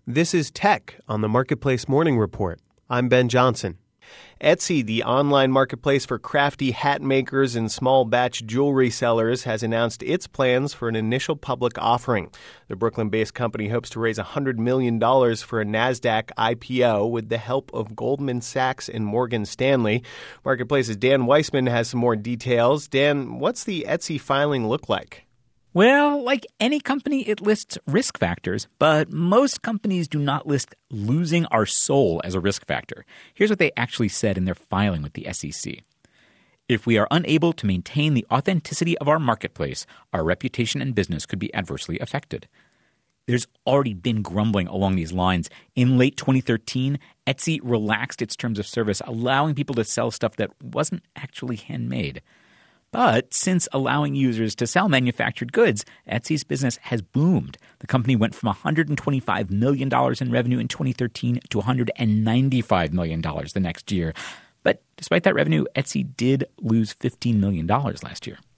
This is Tech on the Marketplace Morning Report. I'm Ben Johnson. Etsy, the online marketplace for crafty hat makers and small batch jewelry sellers, has announced its plans for an initial public offering. The Brooklyn-based company hopes to raise $100 million for a NASDAQ IPO with the help of Goldman Sachs and Morgan Stanley. Marketplace's Dan Weissman has some more details. Dan, what's the Etsy filing look like? Well, like any company, it lists risk factors, but most companies do not list losing our soul as a risk factor. Here's what they actually said in their filing with the SEC. If we are unable to maintain the authenticity of our marketplace, our reputation and business could be adversely affected. There's already been grumbling along these lines. In late 2013, Etsy relaxed its terms of service, allowing people to sell stuff that wasn't actually handmade. But since allowing users to sell manufactured goods, Etsy's business has boomed. The company went from $125 million in revenue in 2013 to $195 million the next year. But despite that revenue, Etsy did lose $15 million last year.